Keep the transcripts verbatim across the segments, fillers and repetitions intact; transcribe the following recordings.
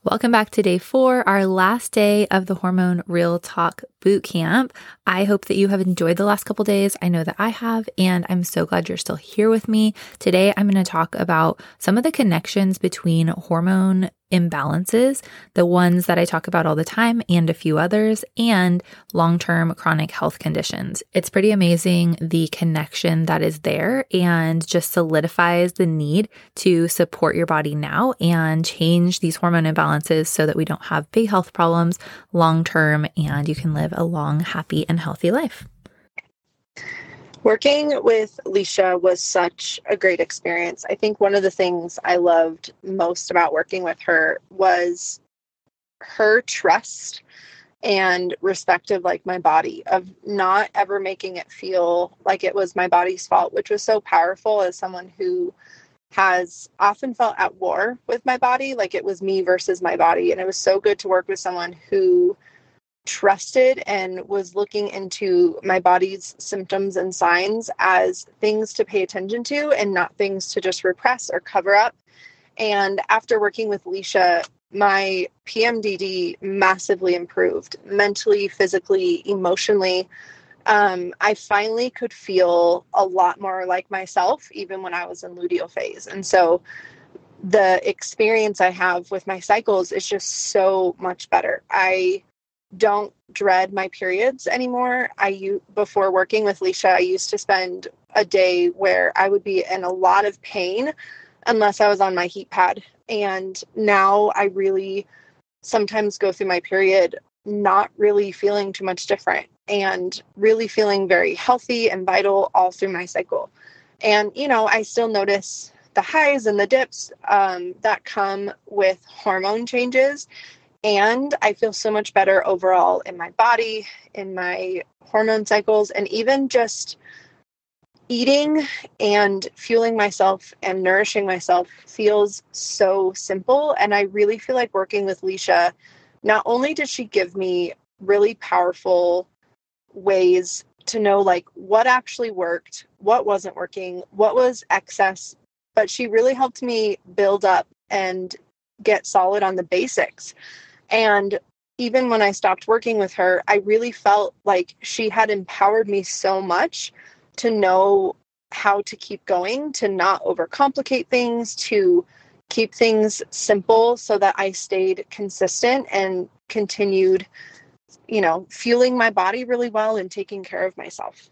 Welcome back to day four, our last day of the Hormone Real Talk Bootcamp. I hope that you have enjoyed the last couple days. I know that I have, and I'm so glad you're still here with me. Today, I'm going to talk about some of the connections between hormone imbalances, the ones that I talk about all the time, and a few others, and long-term chronic health conditions. It's pretty amazing the connection that is there and just solidifies the need to support your body now and change these hormone imbalances so that we don't have big health problems long-term and you can live a long, happy, and healthy life. Working with Leisha was such a great experience. I think one of the things I loved most about working with her was her trust and respect of like my body, of not ever making it feel like it was my body's fault, which was so powerful as someone who has often felt at war with my body, like it was me versus my body. And it was so good to work with someone who trusted and was looking into my body's symptoms and signs as things to pay attention to and not things to just repress or cover up. And after working with Leisha, my P M D D massively improved mentally, physically, emotionally. Um, I finally could feel a lot more like myself, even when I was in luteal phase. And so the experience I have with my cycles is just so much better. I don't dread my periods anymore. I, before working with Leisha, I used to spend a day where I would be in a lot of pain unless I was on my heat pad. And now I really sometimes go through my period not really feeling too much different and really feeling very healthy and vital all through my cycle. And, you know, I still notice the highs and the dips um, that come with hormone changes. And I feel so much better overall in my body, in my hormone cycles, and even just eating and fueling myself and nourishing myself feels so simple. And I really feel like working with Leisha, not only did she give me really powerful ways to know like what actually worked, what wasn't working, what was excess, but she really helped me build up and get solid on the basics. And even when I stopped working with her, I really felt like she had empowered me so much to know how to keep going, to not overcomplicate things, to keep things simple so that I stayed consistent and continued, you know, fueling my body really well and taking care of myself.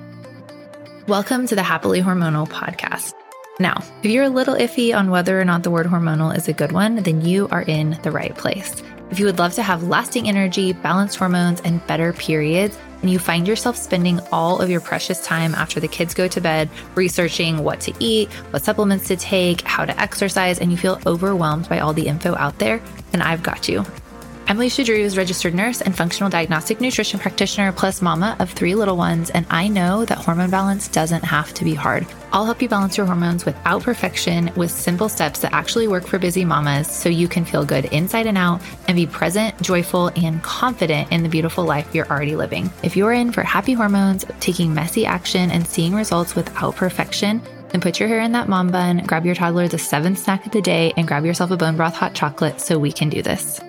Welcome to the Happily Hormonal podcast. Now, if you're a little iffy on whether or not the word hormonal is a good one, then you are in the right place. If you would love to have lasting energy, balanced hormones, and better periods, and you find yourself spending all of your precious time after the kids go to bed researching what to eat, what supplements to take, how to exercise, and you feel overwhelmed by all the info out there, then I've got you. I'm Leisha Drews, registered nurse and functional diagnostic nutrition practitioner, plus mama of three little ones, and I know that hormone balance doesn't have to be hard. I'll help you balance your hormones without perfection with simple steps that actually work for busy mamas so you can feel good inside and out and be present, joyful, and confident in the beautiful life you're already living. If you're in for happy hormones, taking messy action, and seeing results without perfection, then put your hair in that mom bun, grab your toddler the seventh snack of the day, and grab yourself a bone broth hot chocolate so we can do this.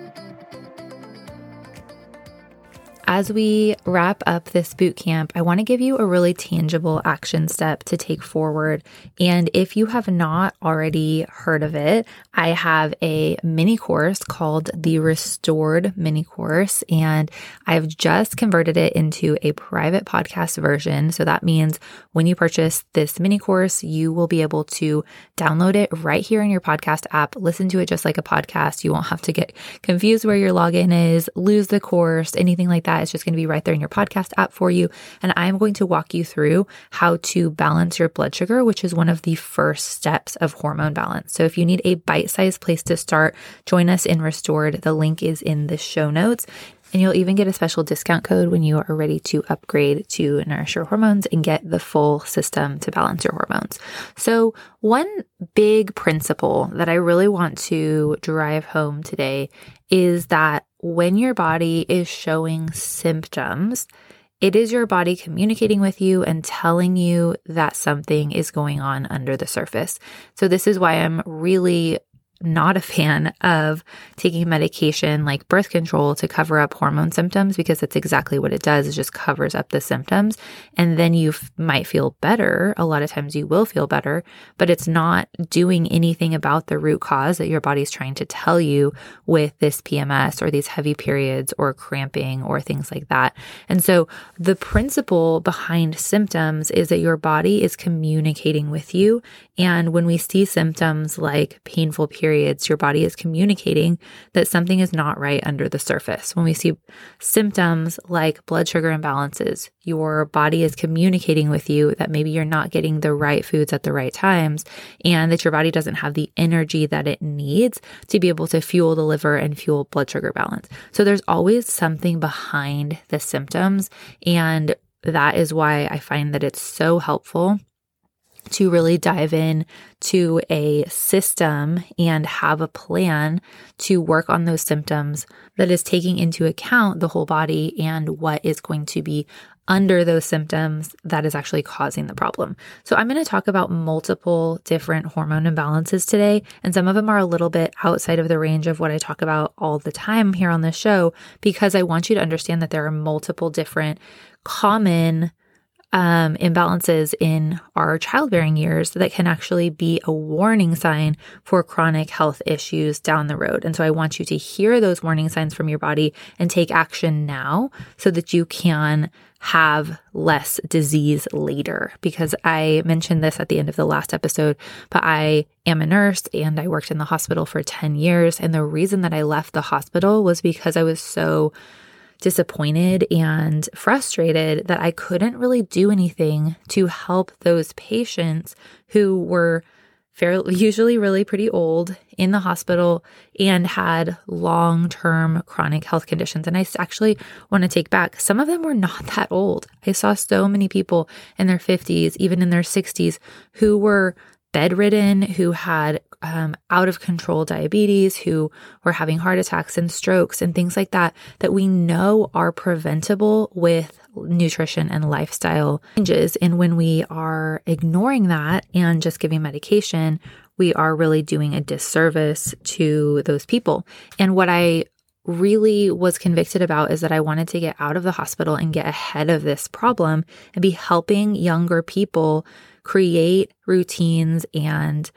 As we wrap up this boot camp, I want to give you a really tangible action step to take forward. And if you have not already heard of it, I have a mini course called the Restored Mini Course, and I've just converted it into a private podcast version. So that means when you purchase this mini course, you will be able to download it right here in your podcast app, listen to it just like a podcast. You won't have to get confused where your login is, lose the course, anything like that. It's just going to be right there in your podcast app for you. And I'm going to walk you through how to balance your blood sugar, which is one of the first steps of hormone balance. So if you need a bite-sized place to start, join us in Restored. The link is in the show notes. And you'll even get a special discount code when you are ready to upgrade to Nourish Your Hormones and get the full system to balance your hormones. So one big principle that I really want to drive home today is that when your body is showing symptoms, it is your body communicating with you and telling you that something is going on under the surface. So this is why I'm really not a fan of taking medication like birth control to cover up hormone symptoms, because that's exactly what it does. It just covers up the symptoms. And then you f- might feel better. A lot of times you will feel better, but it's not doing anything about the root cause that your body's trying to tell you with this P M S or these heavy periods or cramping or things like that. And so the principle behind symptoms is that your body is communicating with you. And when we see symptoms like painful periods, your body is communicating that something is not right under the surface. When we see symptoms like blood sugar imbalances, your body is communicating with you that maybe you're not getting the right foods at the right times, and that your body doesn't have the energy that it needs to be able to fuel the liver and fuel blood sugar balance. So there's always something behind the symptoms. And that is why I find that it's so helpful to really dive in to a system and have a plan to work on those symptoms that is taking into account the whole body and what is going to be under those symptoms that is actually causing the problem. So I'm going to talk about multiple different hormone imbalances today, and some of them are a little bit outside of the range of what I talk about all the time here on this show, because I want you to understand that there are multiple different common Um, imbalances in our childbearing years that can actually be a warning sign for chronic health issues down the road. And so I want you to hear those warning signs from your body and take action now so that you can have less disease later. Because I mentioned this at the end of the last episode, but I am a nurse and I worked in the hospital for ten years. And the reason that I left the hospital was because I was so disappointed and frustrated that I couldn't really do anything to help those patients who were fairly, usually really pretty old in the hospital and had long-term chronic health conditions. And I actually want to take back, some of them were not that old. I saw so many people in their fifties, even in their sixties, who were bedridden, who had um, out of control diabetes, who were having heart attacks and strokes and things like that, that we know are preventable with nutrition and lifestyle changes. And when we are ignoring that and just giving medication, we are really doing a disservice to those people. And what I really was convicted about is that I wanted to get out of the hospital and get ahead of this problem and be helping younger people create routines and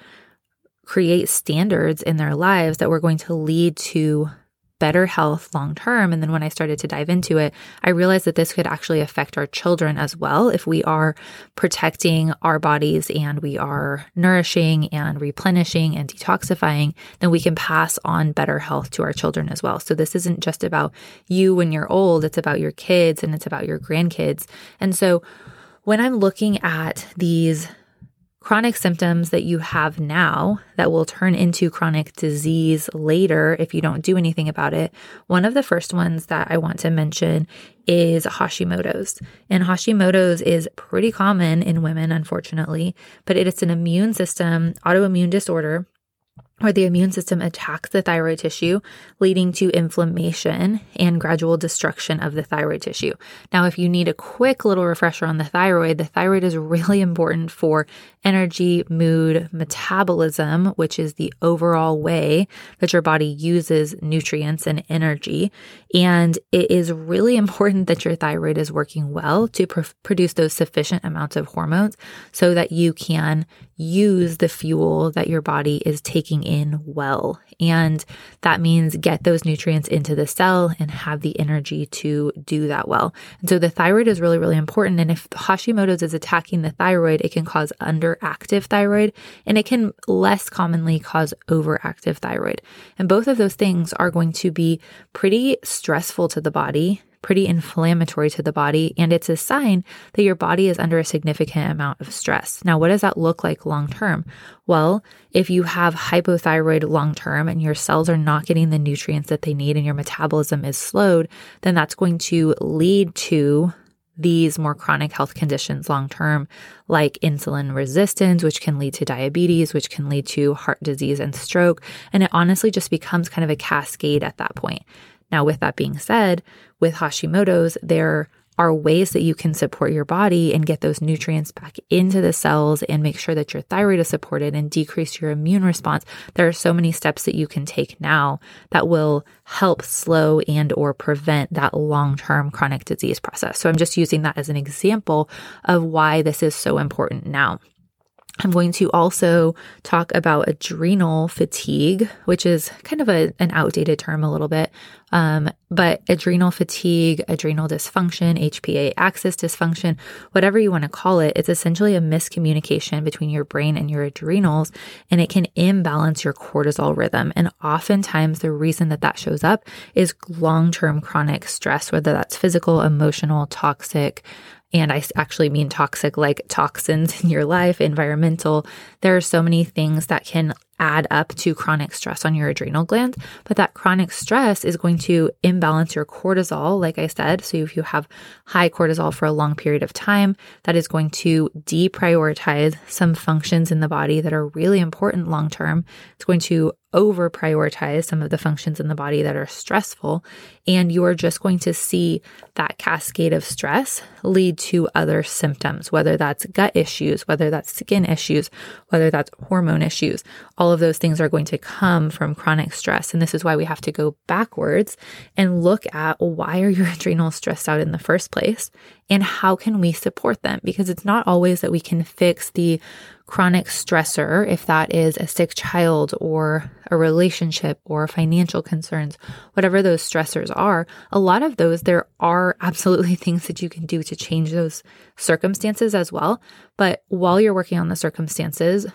create standards in their lives that were going to lead to better health long term. And then when I started to dive into it, I realized that this could actually affect our children as well. If we are protecting our bodies and we are nourishing and replenishing and detoxifying, then we can pass on better health to our children as well. So this isn't just about you when you're old, it's about your kids and it's about your grandkids. And so when I'm looking at these chronic symptoms that you have now that will turn into chronic disease later if you don't do anything about it, one of the first ones that I want to mention is Hashimoto's. And Hashimoto's is pretty common in women, unfortunately, but it's an immune system autoimmune disorder where the immune system attacks the thyroid tissue, leading to inflammation and gradual destruction of the thyroid tissue. Now, if you need a quick little refresher on the thyroid, the thyroid is really important for energy, mood, metabolism, which is the overall way that your body uses nutrients and energy. And it is really important that your thyroid is working well to pr- produce those sufficient amounts of hormones so that you can use the fuel that your body is taking in well. And that means get those nutrients into the cell and have the energy to do that well. And so the thyroid is really, really important. And if Hashimoto's is attacking the thyroid, it can cause underactive thyroid, and it can less commonly cause overactive thyroid. And both of those things are going to be pretty stressful to the body, pretty inflammatory to the body, and it's a sign that your body is under a significant amount of stress. Now, what does that look like long term? Well, if you have hypothyroid long term and your cells are not getting the nutrients that they need and your metabolism is slowed, then that's going to lead to these more chronic health conditions long term, like insulin resistance, which can lead to diabetes, which can lead to heart disease and stroke. And it honestly just becomes kind of a cascade at that point. Now, with that being said, with Hashimoto's, there are ways that you can support your body and get those nutrients back into the cells and make sure that your thyroid is supported and decrease your immune response. There are so many steps that you can take now that will help slow and or prevent that long-term chronic disease process. So I'm just using that as an example of why this is so important now. I'm going to also talk about adrenal fatigue, which is kind of a, an outdated term a little bit. Um, but adrenal fatigue, adrenal dysfunction, H P A axis dysfunction, whatever you want to call it, it's essentially a miscommunication between your brain and your adrenals, and it can imbalance your cortisol rhythm. And oftentimes the reason that that shows up is long-term chronic stress, whether that's physical, emotional, toxic, and I actually mean toxic, like toxins in your life, environmental. There are so many things that can add up to chronic stress on your adrenal glands, but that chronic stress is going to imbalance your cortisol, like I said. So if you have high cortisol for a long period of time, that is going to deprioritize some functions in the body that are really important long-term. It's going to over prioritize some of the functions in the body that are stressful. And you are just going to see that cascade of stress lead to other symptoms, whether that's gut issues, whether that's skin issues, whether that's hormone issues. All of those things are going to come from chronic stress. And this is why we have to go backwards and look at, well, why are your adrenals stressed out in the first place? And how can we support them? Because it's not always that we can fix the chronic stressor, if that is a sick child or a relationship or financial concerns, whatever those stressors are. A lot of those, there are absolutely things that you can do to change those circumstances as well. But while you're working on the circumstances,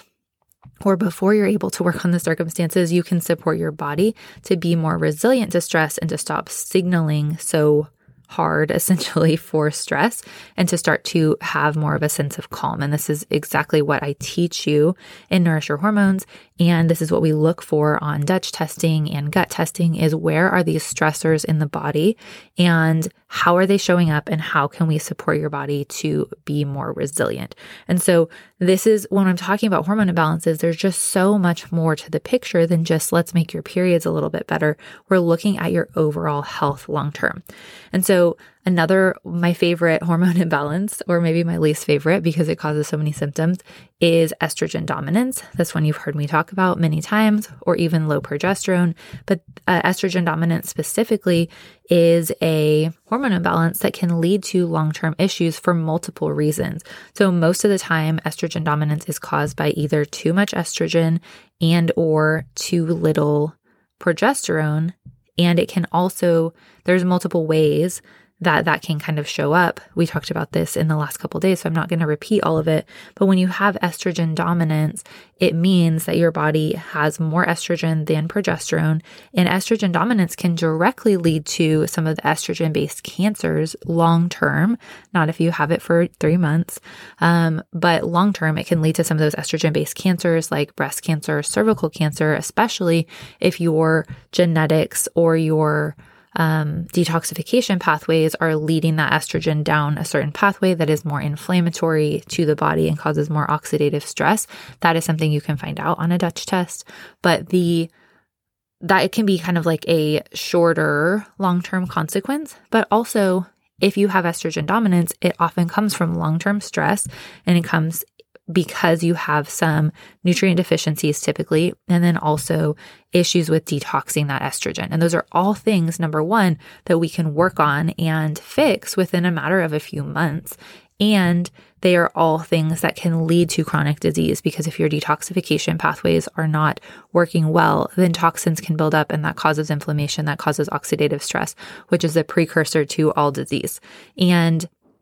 or before you're able to work on the circumstances, you can support your body to be more resilient to stress and to stop signaling so hard, essentially, for stress, and to start to have more of a sense of calm. And this is exactly what I teach you in Nourish Your Hormones. And this is what we look for on Dutch testing and gut testing, is where are these stressors in the body and how are they showing up, and how can we support your body to be more resilient? And so this is when I'm talking about hormone imbalances, there's just so much more to the picture than just let's make your periods a little bit better. We're looking at your overall health long-term. And so another, my favorite hormone imbalance, or maybe my least favorite because it causes so many symptoms, is estrogen dominance. That's one you've heard me talk about many times, or even low progesterone. But uh, estrogen dominance specifically is a hormone imbalance that can lead to long-term issues for multiple reasons. So most of the time, estrogen dominance is caused by either too much estrogen and or too little progesterone. And it can also, there's multiple ways that that can kind of show up. We talked about this in the last couple of days, so I'm not going to repeat all of it. But when you have estrogen dominance, it means that your body has more estrogen than progesterone. And estrogen dominance can directly lead to some of the estrogen-based cancers long-term, not if you have it for three months, um, but long-term, it can lead to some of those estrogen-based cancers like breast cancer, cervical cancer, especially if your genetics or your Um, detoxification pathways are leading that estrogen down a certain pathway that is more inflammatory to the body and causes more oxidative stress. That is something you can find out on a Dutch test. But the that it can be kind of like a shorter long-term consequence. But also, if you have estrogen dominance, it often comes from long-term stress, and it comes because you have some nutrient deficiencies typically, and then also issues with detoxing that estrogen. And those are all things, number one, that we can work on and fix within a matter of a few months. And they are all things that can lead to chronic disease, because if your detoxification pathways are not working well, then toxins can build up, and that causes inflammation, that causes oxidative stress, which is a precursor to all disease. And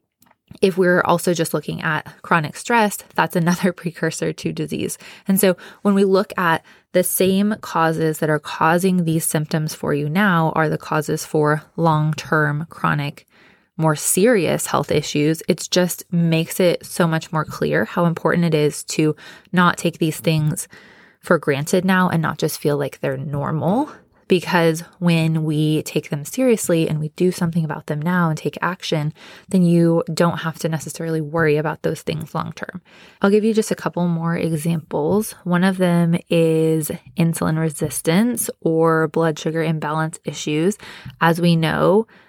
if we're also just looking at chronic stress, that's another precursor to disease. And so when we look at the same causes that are causing these symptoms for you now are the causes for long-term chronic, more serious health issues, it just makes it so much more clear how important it is to not take these things for granted now and not just feel like they're normal. Because when we take them seriously and we do something about them now and take action, then you don't have to necessarily worry about those things long term. I'll give you just a couple more examples. One of them is insulin resistance or blood sugar imbalance issues. As we know,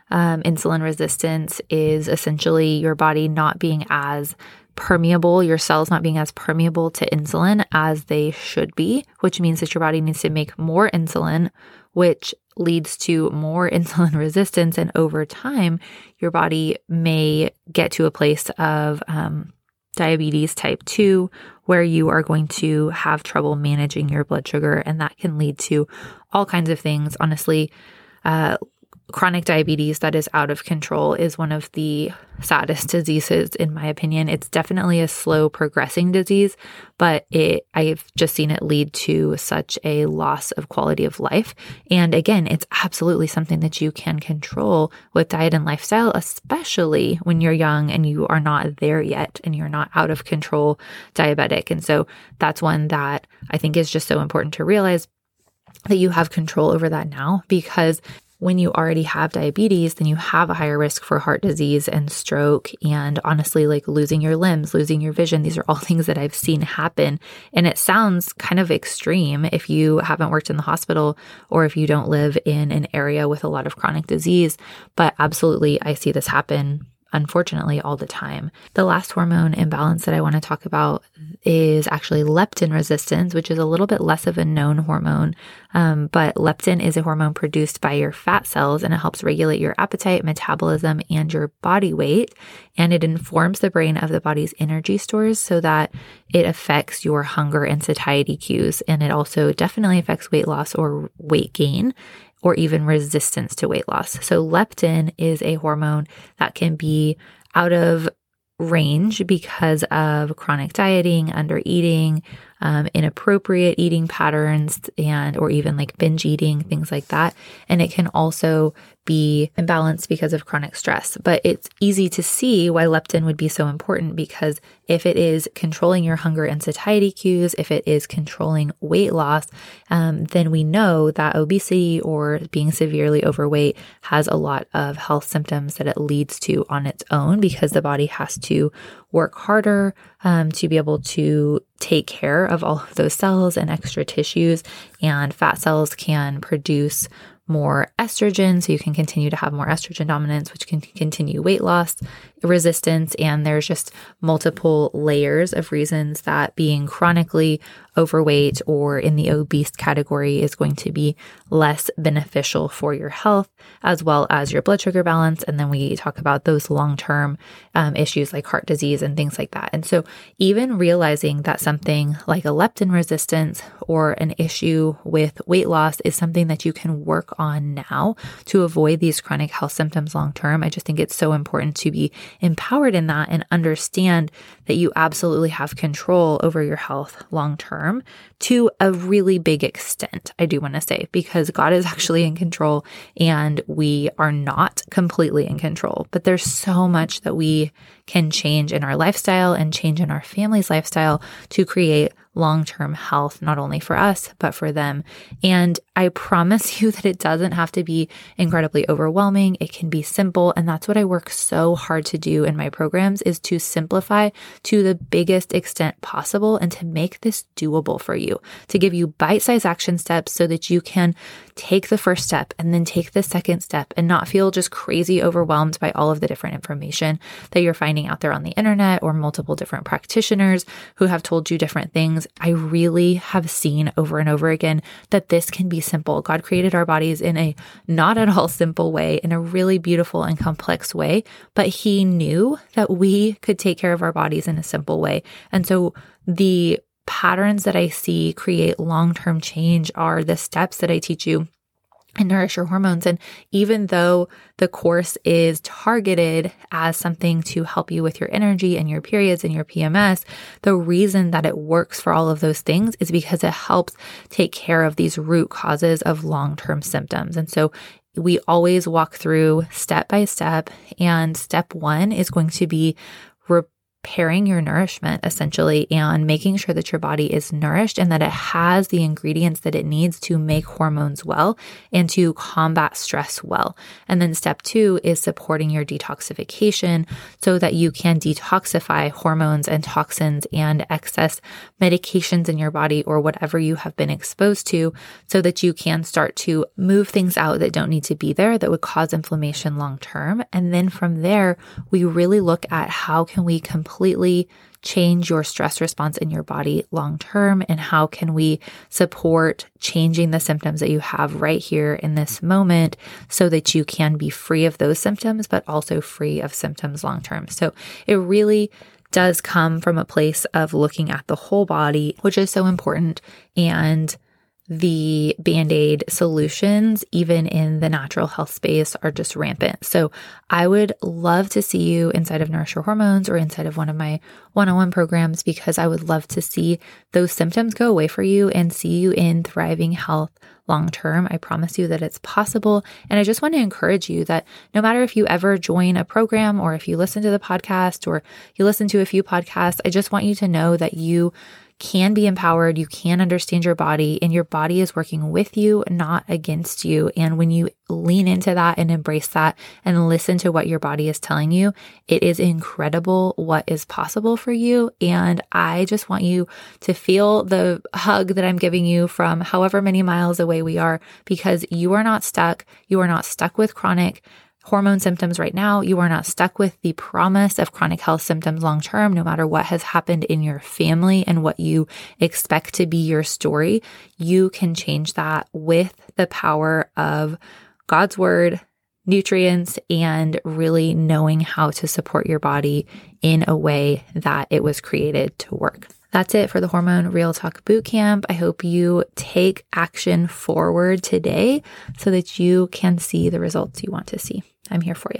Um, insulin resistance is essentially your body not being as permeable, your cells not being as permeable to insulin as they should be, which means that your body needs to make more insulin, which leads to more insulin resistance. And over time, your body may get to a place of um, diabetes type two, where you are going to have trouble managing your blood sugar. And that can lead to all kinds of things. Honestly, uh, chronic diabetes that is out of control is one of the saddest diseases, in my opinion. It's definitely a slow progressing disease, but it, I've just seen it lead to such a loss of quality of life. And again, it's absolutely something that you can control with diet and lifestyle, especially when you're young and you are not there yet and you're not out of control diabetic. And so that's one that I think is just so important to realize, that you have control over that now, because when you already have diabetes, then you have a higher risk for heart disease and stroke, and honestly, like losing your limbs, losing your vision. These are all things that I've seen happen. And it sounds kind of extreme if you haven't worked in the hospital or if you don't live in an area with a lot of chronic disease. But absolutely, I see this happen, unfortunately, all the time. The last hormone imbalance that I want to talk about is actually leptin resistance, which is a little bit less of a known hormone. Um, but leptin is a hormone produced by your fat cells, and it helps regulate your appetite, metabolism, and your body weight. And it informs the brain of the body's energy stores so that it affects your hunger and satiety cues. And it also definitely affects weight loss or weight gain, or even resistance to weight loss. So leptin is a hormone that can be out of range because of chronic dieting, under eating, um, inappropriate eating patterns, and or even like binge eating, things like that. And it can also be imbalanced because of chronic stress. But it's easy to see why leptin would be so important, because if it is controlling your hunger and satiety cues, if it is controlling weight loss, um, then we know that obesity or being severely overweight has a lot of health symptoms that it leads to on its own, because the body has to work harder um, to be able to take care of all of those cells and extra tissues. And fat cells can produce more estrogen, so you can continue to have more estrogen dominance, which can continue weight loss resistance. And there's just multiple layers of reasons that being chronically overweight or in the obese category is going to be less beneficial for your health, as well as your blood sugar balance. And then we talk about those long-term um, issues like heart disease and things like that. And so even realizing that something like a leptin resistance or an issue with weight loss is something that you can work on now to avoid these chronic health symptoms long-term, I just think it's so important to be empowered in that and understand that you absolutely have control over your health long-term to a really big extent, I do want to say, because God is actually in control and we are not completely in control. But there's so much that we can change in our lifestyle and change in our family's lifestyle to create long-term health, not only for us, but for them. And I promise you that it doesn't have to be incredibly overwhelming. It can be simple. And that's what I work so hard to do in my programs, is to simplify to the biggest extent possible and to make this doable for you, to give you bite-sized action steps so that you can take the first step and then take the second step and not feel just crazy overwhelmed by all of the different information that you're finding out there on the internet or multiple different practitioners who have told you different things. I really have seen over and over again that this can be simple. God created our bodies in a not at all simple way, in a really beautiful and complex way, but He knew that we could take care of our bodies in a simple way. And so the patterns that I see create long-term change are the steps that I teach you and Nourish Your Hormones. And even though the course is targeted as something to help you with your energy and your periods and your P M S, the reason that it works for all of those things is because it helps take care of these root causes of long-term symptoms. And so we always walk through step by step, and step one is going to be re- pairing your nourishment essentially and making sure that your body is nourished and that it has the ingredients that it needs to make hormones well and to combat stress well. And then step two is supporting your detoxification so that you can detoxify hormones and toxins and excess medications in your body or whatever you have been exposed to so that you can start to move things out that don't need to be there that would cause inflammation long term. And then from there, we really look at how can we completely completely change your stress response in your body long term, and how can we support changing the symptoms that you have right here in this moment so that you can be free of those symptoms, but also free of symptoms long term. So it really does come from a place of looking at the whole body, which is so important. And the Band-Aid solutions, even in the natural health space, are just rampant. So I would love to see you inside of Nourish Your Hormones or inside of one of my one-on-one programs, because I would love to see those symptoms go away for you and see you in thriving health long-term. I promise you that it's possible. And I just want to encourage you that no matter if you ever join a program or if you listen to the podcast or you listen to a few podcasts, I just want you to know that you can be empowered, you can understand your body, and your body is working with you, not against you. And when you lean into that and embrace that and listen to what your body is telling you, it is incredible what is possible for you. And I just want you to feel the hug that I'm giving you from however many miles away we are, because you are not stuck. You are not stuck with chronic hormone symptoms right now. You are not stuck with the promise of chronic health symptoms long term, no matter what has happened in your family and what you expect to be your story. You can change that with the power of God's word, nutrients, and really knowing how to support your body in a way that it was created to work. That's it for the Hormone Real Talk Bootcamp. I hope you take action forward today so that you can see the results you want to see. I'm here for you.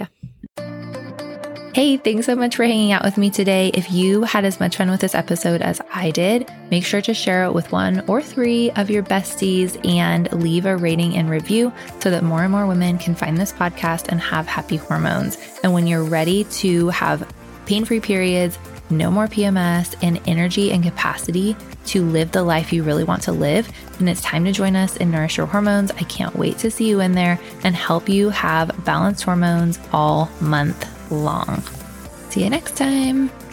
Hey, thanks so much for hanging out with me today. If you had as much fun with this episode as I did, make sure to share it with one or three of your besties and leave a rating and review so that more and more women can find this podcast and have happy hormones. And when you're ready to have pain-free periods, no more P M S, and energy and capacity to live the life you really want to live, and it's time to join us in Nourish Your Hormones. I can't wait to see you in there and help you have balanced hormones all month long. See you next time.